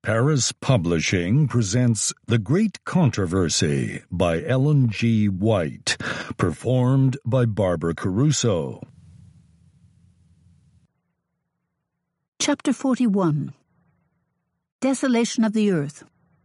Paris Publishing presents The Great Controversy by Ellen G. White, performed by Barbara Caruso. Chapter 41. Desolation of the Earth.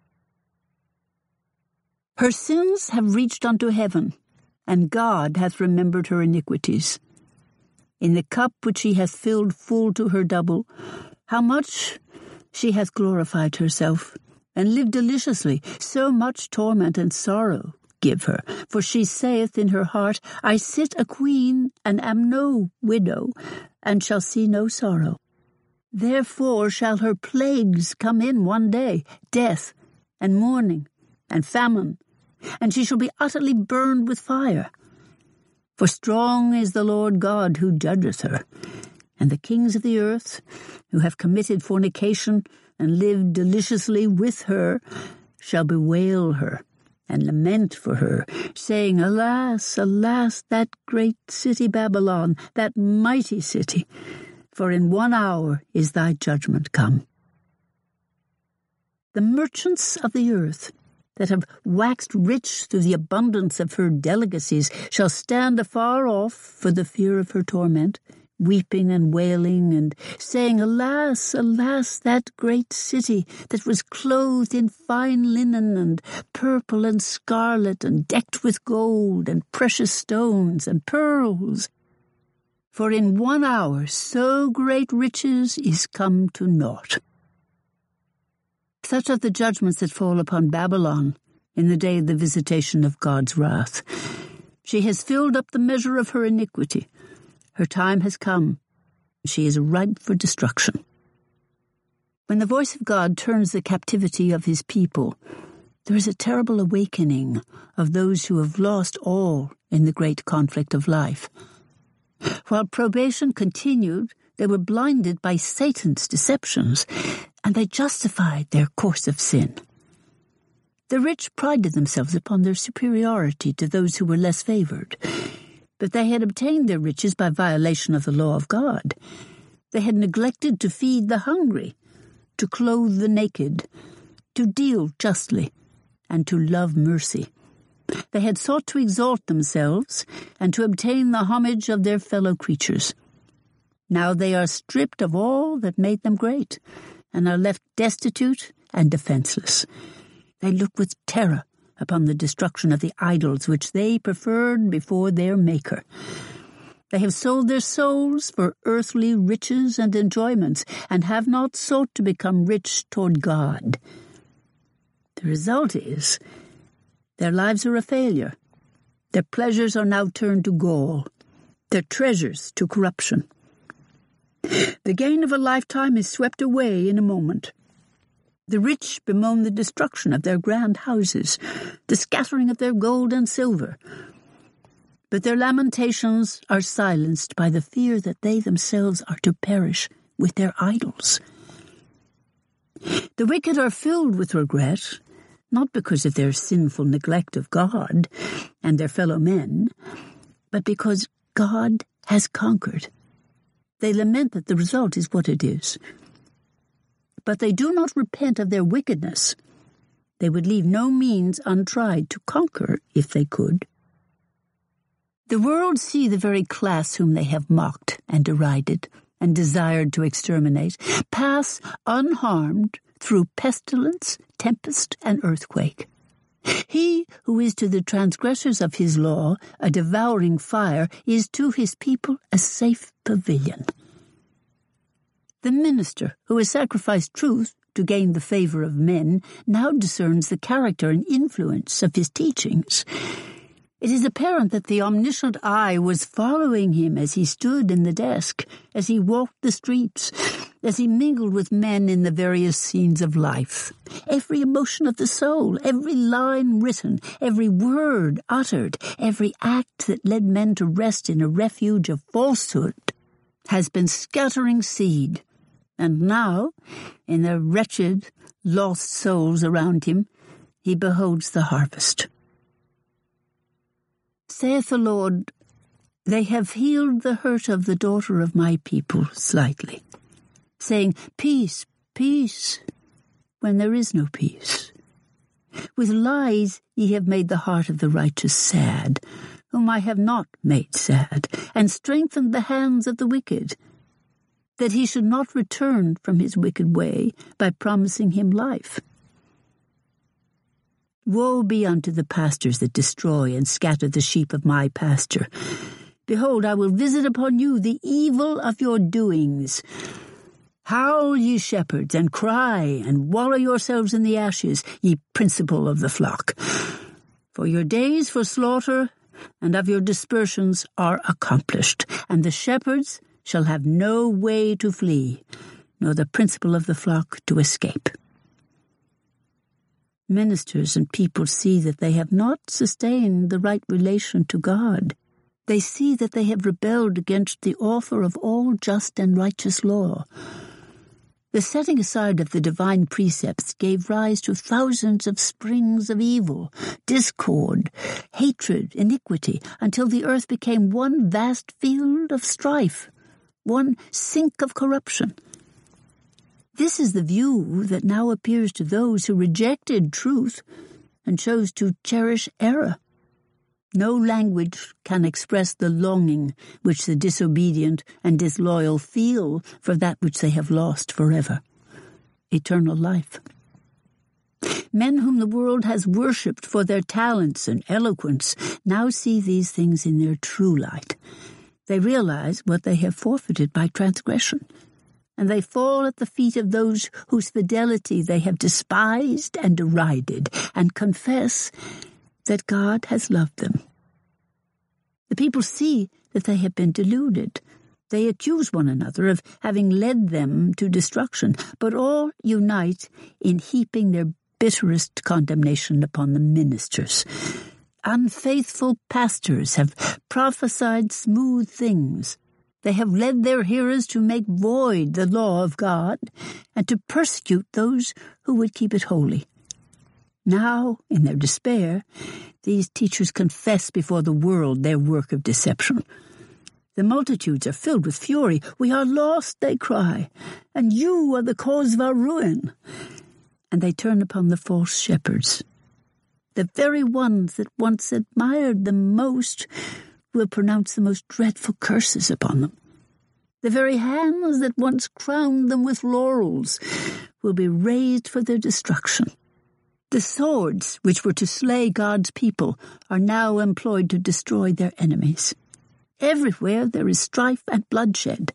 Her sins have reached unto heaven, and God hath remembered her iniquities. In the cup which he hath filled full to her double, how much she hath glorified herself, and lived deliciously, so much torment and sorrow give her. For she saith in her heart, I sit a queen, and am no widow, and shall see no sorrow. Therefore shall her plagues come in one day, death, and mourning, and famine, and she shall be utterly burned with fire. For strong is the Lord God who judgeth her, and the kings of the earth, who have committed fornication and lived deliciously with her, shall bewail her and lament for her, saying, Alas, alas, that great city Babylon, that mighty city, for in 1 hour is thy judgment come. The merchants of the earth, that have waxed rich through the abundance of her delicacies, shall stand afar off for the fear of her torment, weeping and wailing, and saying, Alas, alas, that great city that was clothed in fine linen and purple and scarlet, and decked with gold and precious stones and pearls. For in 1 hour so great riches is come to naught. Such are the judgments that fall upon Babylon in the day of the visitation of God's wrath. She has filled up the measure of her iniquity. Her time has come. She is ripe for destruction. When the voice of God turns the captivity of his people, there is a terrible awakening of those who have lost all in the great conflict of life. While probation continued, they were blinded by Satan's deceptions, and they justified their course of sin. The rich prided themselves upon their superiority to those who were less favored. But they had obtained their riches by violation of the law of God. They had neglected to feed the hungry, to clothe the naked, to deal justly, and to love mercy. They had sought to exalt themselves and to obtain the homage of their fellow creatures. Now they are stripped of all that made them great, and are left destitute and defenseless. They look with terror upon the destruction of the idols which they preferred before their Maker. They have sold their souls for earthly riches and enjoyments, and have not sought to become rich toward God. The result is, their lives are a failure. Their pleasures are now turned to gall, their treasures to corruption. The gain of a lifetime is swept away in a moment. The rich bemoan the destruction of their grand houses, the scattering of their gold and silver. But their lamentations are silenced by the fear that they themselves are to perish with their idols. The wicked are filled with regret, not because of their sinful neglect of God and their fellow men, but because God has conquered. They lament that the result is what it is. But they do not repent of their wickedness. They would leave no means untried to conquer if they could. The world see the very class whom they have mocked and derided and desired to exterminate pass unharmed through pestilence, tempest, and earthquake. He who is to the transgressors of his law a devouring fire is to his people a safe pavilion. The minister who has sacrificed truth to gain the favor of men now discerns the character and influence of his teachings. It is apparent that the omniscient eye was following him as he stood in the desk, as he walked the streets, as he mingled with men in the various scenes of life. Every emotion of the soul, every line written, every word uttered, every act that led men to rest in a refuge of falsehood has been scattering seed. And now, in the wretched, lost souls around him, he beholds the harvest. Saith the Lord, They have healed the hurt of the daughter of my people slightly, saying, Peace, peace, when there is no peace. With lies ye have made the heart of the righteous sad, whom I have not made sad, and strengthened the hands of the wicked, that he should not return from his wicked way by promising him life. Woe be unto the pastors that destroy and scatter the sheep of my pasture. Behold, I will visit upon you the evil of your doings. Howl, ye shepherds, and cry, and wallow yourselves in the ashes, ye principal of the flock. For your days for slaughter and of your dispersions are accomplished, and the shepherds shall have no way to flee, nor the principal of the flock to escape. Ministers and people see that they have not sustained the right relation to God. They see that they have rebelled against the author of all just and righteous law. The setting aside of the divine precepts gave rise to thousands of springs of evil, discord, hatred, iniquity, until the earth became one vast field of strife, one sink of corruption. This is the view that now appears to those who rejected truth and chose to cherish error. No language can express the longing which the disobedient and disloyal feel for that which they have lost forever, eternal life. Men whom the world has worshipped for their talents and eloquence now see these things in their true light. They realize what they have forfeited by transgression, and they fall at the feet of those whose fidelity they have despised and derided, and confess that God has loved them. The people see that they have been deluded. They accuse one another of having led them to destruction, but all unite in heaping their bitterest condemnation upon the ministers. Unfaithful pastors have prophesied smooth things. They have led their hearers to make void the law of God and to persecute those who would keep it holy. Now, in their despair, these teachers confess before the world their work of deception. The multitudes are filled with fury. "We are lost," they cry, "and you are the cause of our ruin." And they turn upon the false shepherds. The very ones that once admired them most will pronounce the most dreadful curses upon them. The very hands that once crowned them with laurels will be raised for their destruction. The swords which were to slay God's people are now employed to destroy their enemies. Everywhere there is strife and bloodshed.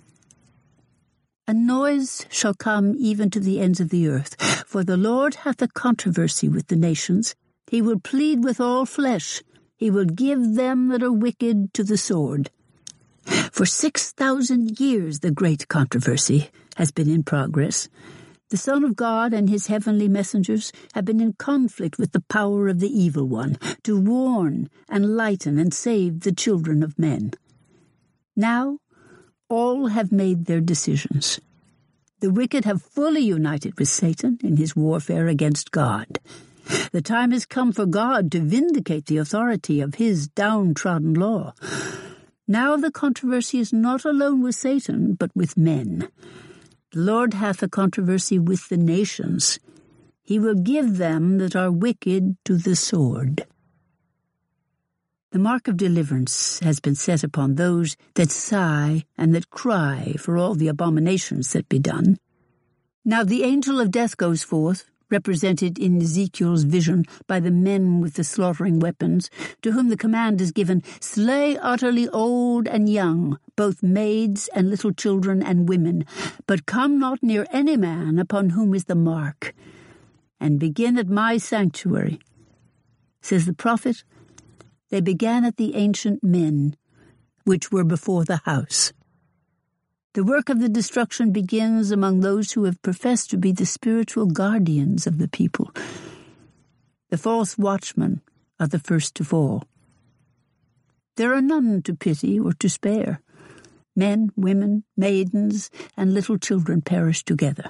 A noise shall come even to the ends of the earth, for the Lord hath a controversy with the nations. He will plead with all flesh. He will give them that are wicked to the sword. For 6,000 years the great controversy has been in progress. The Son of God and his heavenly messengers have been in conflict with the power of the evil one, to warn, enlighten, and save the children of men. Now, all have made their decisions. The wicked have fully united with Satan in his warfare against God. The time has come for God to vindicate the authority of his downtrodden law. Now the controversy is not alone with Satan, but with men. The Lord hath a controversy with the nations. He will give them that are wicked to the sword. The mark of deliverance has been set upon those that sigh and that cry for all the abominations that be done. Now the angel of death goes forth, represented in Ezekiel's vision by the men with the slaughtering weapons, to whom the command is given, "Slay utterly old and young, both maids and little children and women, but come not near any man upon whom is the mark, and begin at my sanctuary." Says the prophet, "They began at the ancient men, which were before the house." The work of the destruction begins among those who have professed to be the spiritual guardians of the people. The false watchmen are the first to fall. There are none to pity or to spare. Men, women, maidens, and little children perish together.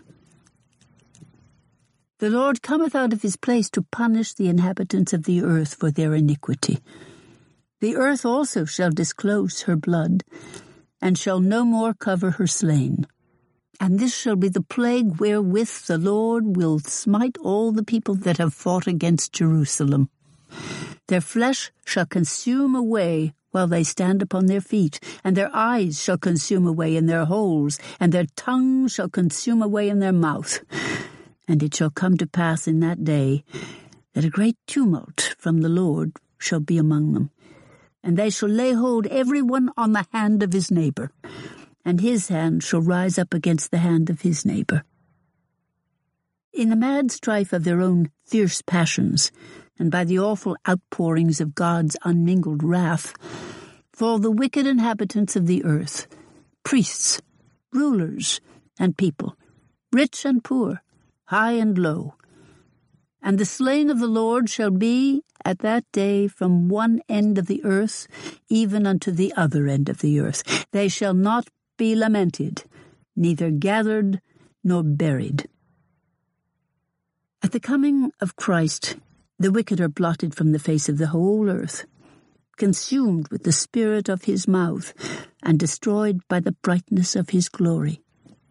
The Lord cometh out of his place to punish the inhabitants of the earth for their iniquity. The earth also shall disclose her blood, and shall no more cover her slain. And this shall be the plague wherewith the Lord will smite all the people that have fought against Jerusalem. Their flesh shall consume away while they stand upon their feet, and their eyes shall consume away in their holes, and their tongue shall consume away in their mouth. And it shall come to pass in that day that a great tumult from the Lord shall be among them, and they shall lay hold every one on the hand of his neighbour, and his hand shall rise up against the hand of his neighbour. In the mad strife of their own fierce passions, and by the awful outpourings of God's unmingled wrath, fall the wicked inhabitants of the earth, priests, rulers, and people, rich and poor, high and low. And the slain of the Lord shall be at that day from one end of the earth even unto the other end of the earth. They shall not be lamented, neither gathered nor buried. At the coming of Christ, the wicked are blotted from the face of the whole earth, consumed with the spirit of his mouth, and destroyed by the brightness of his glory.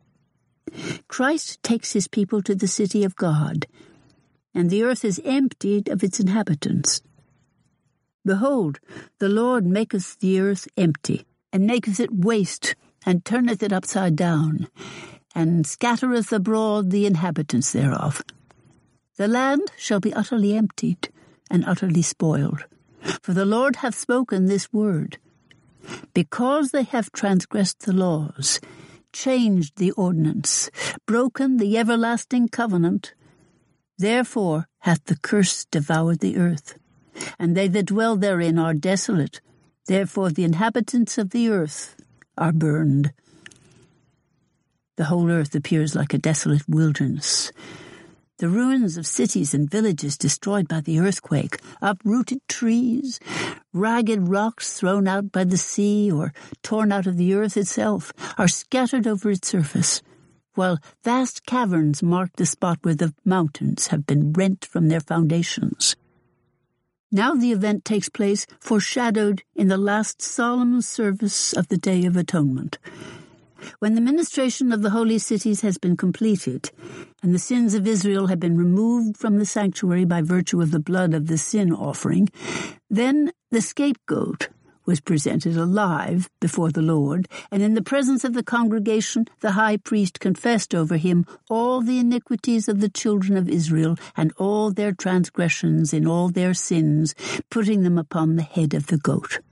Christ takes his people to the city of God, and the earth is emptied of its inhabitants. Behold, the Lord maketh the earth empty, and maketh it waste, and turneth it upside down, and scattereth abroad the inhabitants thereof. The land shall be utterly emptied, and utterly spoiled. For the Lord hath spoken this word. Because they have transgressed the laws, changed the ordinance, broken the everlasting covenant, therefore hath the curse devoured the earth, and they that dwell therein are desolate. Therefore the inhabitants of the earth are burned. The whole earth appears like a desolate wilderness. The ruins of cities and villages destroyed by the earthquake, uprooted trees, ragged rocks thrown out by the sea or torn out of the earth itself, are scattered over its surface, while vast caverns mark the spot where the mountains have been rent from their foundations. Now the event takes place foreshadowed in the last solemn service of the Day of Atonement. When the ministration of the holy cities has been completed, and the sins of Israel have been removed from the sanctuary by virtue of the blood of the sin offering, then the scapegoat was presented alive before the Lord, and in the presence of the congregation the high priest confessed over him all the iniquities of the children of Israel, and all their transgressions in all their sins, putting them upon the head of the goat.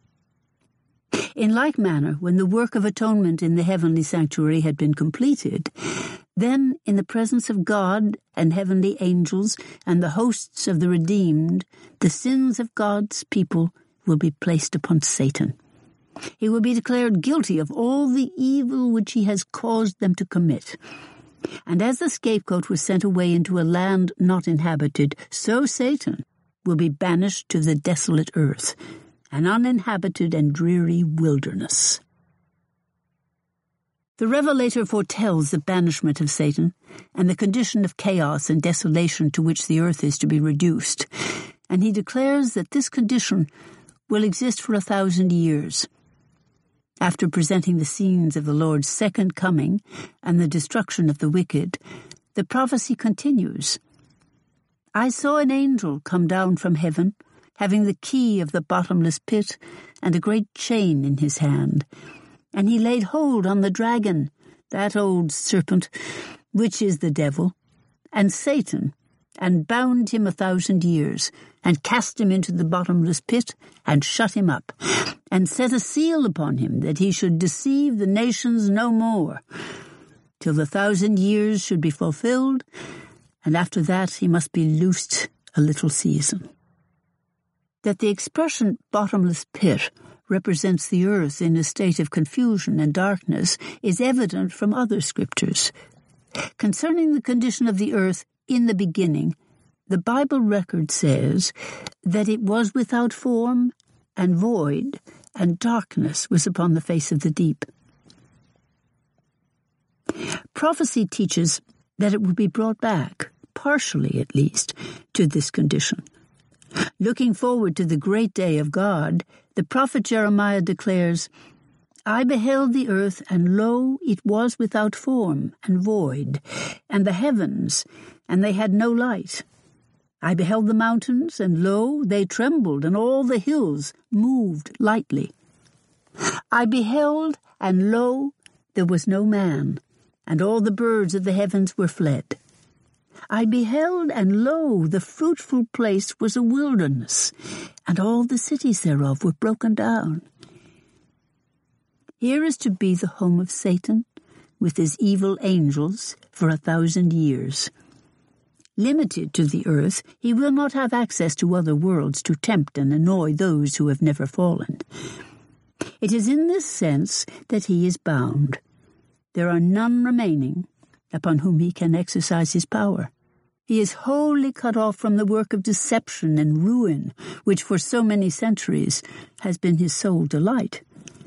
In like manner, when the work of atonement in the heavenly sanctuary had been completed, then in the presence of God and heavenly angels and the hosts of the redeemed, the sins of God's people will be placed upon Satan. He will be declared guilty of all the evil which he has caused them to commit. And as the scapegoat was sent away into a land not inhabited, so Satan will be banished to the desolate earth, an uninhabited and dreary wilderness. The Revelator foretells the banishment of Satan and the condition of chaos and desolation to which the earth is to be reduced, and he declares that this condition will exist for 1,000 years. After presenting the scenes of the Lord's second coming and the destruction of the wicked, the prophecy continues. I saw an angel come down from heaven, having the key of the bottomless pit and a great chain in his hand. And he laid hold on the dragon, that old serpent, which is the devil, and Satan, and bound him 1,000 years, and cast him into the bottomless pit, and shut him up, and set a seal upon him, that he should deceive the nations no more, till the 1,000 years should be fulfilled, and after that he must be loosed a little season. That the expression bottomless pit represents the earth in a state of confusion and darkness is evident from other scriptures. Concerning the condition of the earth in the beginning, the Bible record says that it was without form and void, and darkness was upon the face of the deep. Prophecy teaches that it will be brought back, partially at least, to this condition. Looking forward to the great day of God, the prophet Jeremiah declares, I beheld the earth, and lo, it was without form and void, and the heavens, and they had no light. I beheld the mountains, and lo, they trembled, and all the hills moved lightly. I beheld, and lo, there was no man, and all the birds of the heavens were fled. I beheld, and lo, the fruitful place was a wilderness, and all the cities thereof were broken down. Here is to be the home of Satan, with his evil angels, for 1,000 years. Limited to the earth, he will not have access to other worlds to tempt and annoy those who have never fallen. It is in this sense that he is bound. There are none remaining upon whom he can exercise his power. He is wholly cut off from the work of deception and ruin, which for so many centuries has been his sole delight.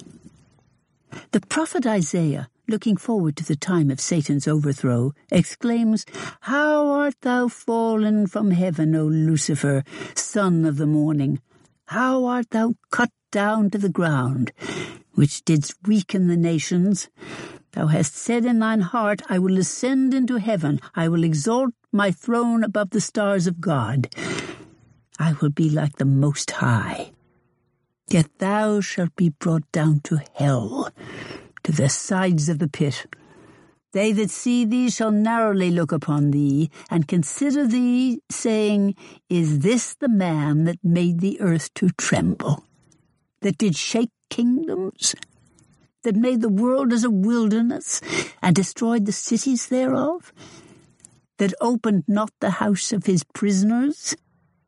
The prophet Isaiah, looking forward to the time of Satan's overthrow, exclaims, "How art thou fallen from heaven, O Lucifer, son of the morning? How art thou cut down to the ground, which didst weaken the nations? Thou hast said in thine heart, I will ascend into heaven, I will exalt my throne above the stars of God. I will be like the Most High. Yet thou shalt be brought down to hell, to the sides of the pit. They that see thee shall narrowly look upon thee, and consider thee, saying, Is this the man that made the earth to tremble, that did shake kingdoms, that made the world as a wilderness, and destroyed the cities thereof, that opened not the house of his prisoners?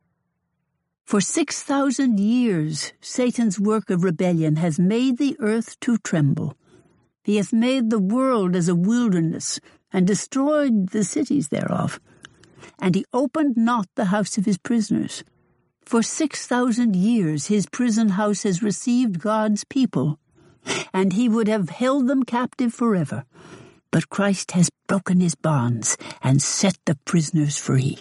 For 6,000 years Satan's work of rebellion has made the earth to tremble. He hath made the world as a wilderness, and destroyed the cities thereof. And he opened not the house of his prisoners. For 6,000 years his prison house has received God's people, and he would have held them captive forever. But Christ has broken his bonds and set the prisoners free.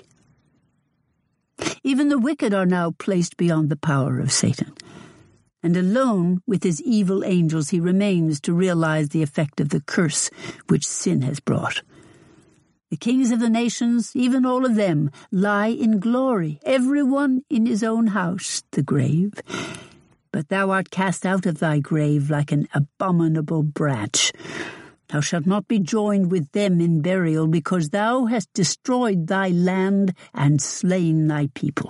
Even the wicked are now placed beyond the power of Satan, and alone with his evil angels he remains to realize the effect of the curse which sin has brought. The kings of the nations, even all of them, lie in glory, every one in his own house, the grave. But thou art cast out of thy grave like an abominable branch. Thou shalt not be joined with them in burial, because thou hast destroyed thy land and slain thy people.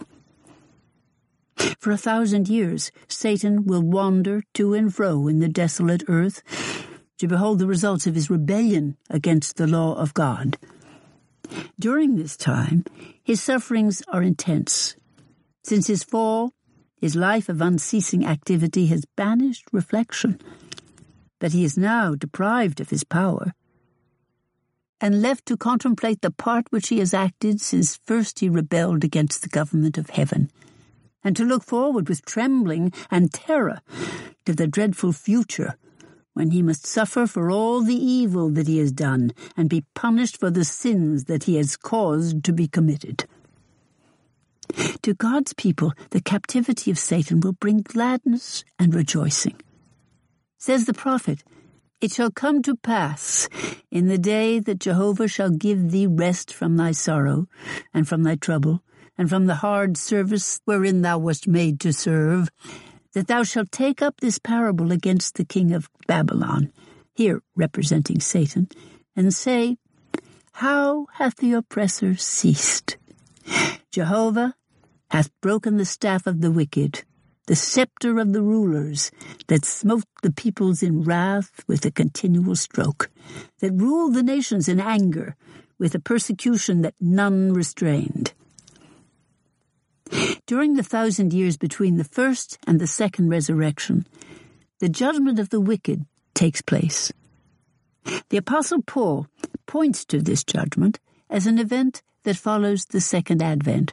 For 1,000 years Satan will wander to and fro in the desolate earth to behold the results of his rebellion against the law of God. During this time, his sufferings are intense. Since his fall, his life of unceasing activity has banished reflection. But he is now deprived of his power, and left to contemplate the part which he has acted since first he rebelled against the government of heaven, and to look forward with trembling and terror to the dreadful future, when he must suffer for all the evil that he has done, and be punished for the sins that he has caused to be committed. To God's people, the captivity of Satan will bring gladness and rejoicing. Says the prophet, It shall come to pass in the day that Jehovah shall give thee rest from thy sorrow, and from thy trouble, and from the hard service wherein thou wast made to serve, that thou shalt take up this parable against the king of Babylon, here representing Satan, and say, How hath the oppressor ceased? Jehovah hath broken the staff of the wicked, the scepter of the rulers, that smote the peoples in wrath with a continual stroke, that ruled the nations in anger with a persecution that none restrained. During the 1,000 years between the first and the second resurrection, the judgment of the wicked takes place. The Apostle Paul points to this judgment as an event that follows the second advent.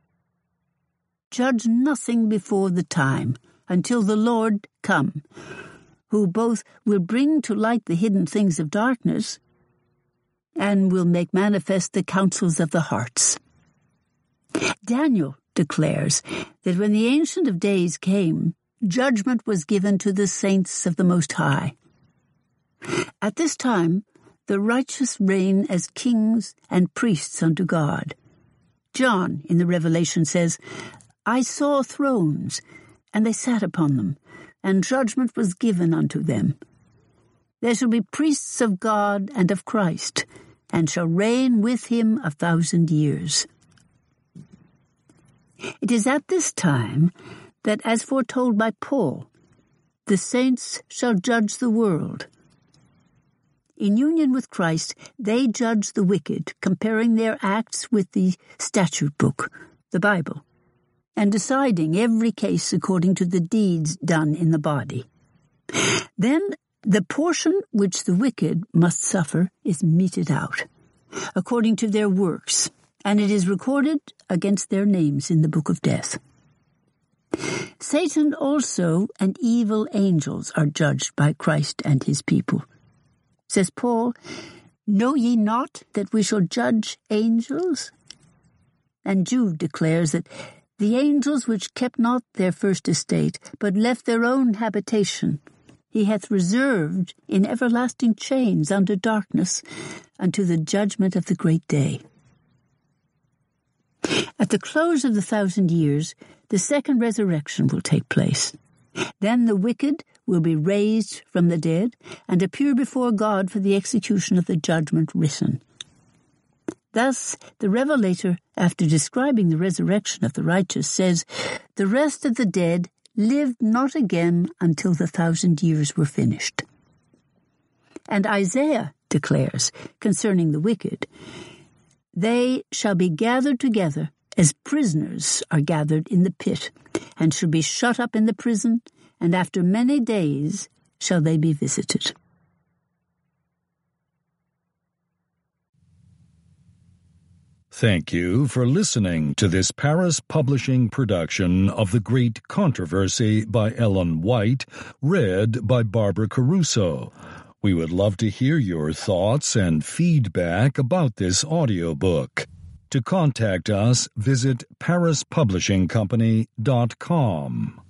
Judge nothing before the time, until the Lord come, who both will bring to light the hidden things of darkness, and will make manifest the counsels of the hearts. Daniel declares that when the Ancient of Days came, judgment was given to the saints of the Most High. At this time, the righteous reign as kings and priests unto God. John in the Revelation says, I saw thrones, and they sat upon them, and judgment was given unto them. There shall be priests of God and of Christ, and shall reign with him 1,000 years. It is at this time that, as foretold by Paul, the saints shall judge the world. In union with Christ, they judge the wicked, comparing their acts with the statute book, the Bible, and deciding every case according to the deeds done in the body. Then the portion which the wicked must suffer is meted out, according to their works, and it is recorded against their names in the book of death. Satan also and evil angels are judged by Christ and his people. Says Paul, Know ye not that we shall judge angels? And Jude declares that the angels which kept not their first estate, but left their own habitation, he hath reserved in everlasting chains under darkness unto the judgment of the great day. At the close of the 1,000 years, the second resurrection will take place. Then the wicked will be raised from the dead and appear before God for the execution of the judgment written. Thus, the Revelator, after describing the resurrection of the righteous, says, The rest of the dead lived not again until the 1,000 years were finished. And Isaiah declares, concerning the wicked, They shall be gathered together as prisoners are gathered in the pit, and shall be shut up in the prison, and after many days shall they be visited. Thank you for listening to this Paris Publishing production of The Great Controversy by Ellen White, read by Barbara Caruso. We would love to hear your thoughts and feedback about this audiobook. To contact us, visit parispublishingcompany.com.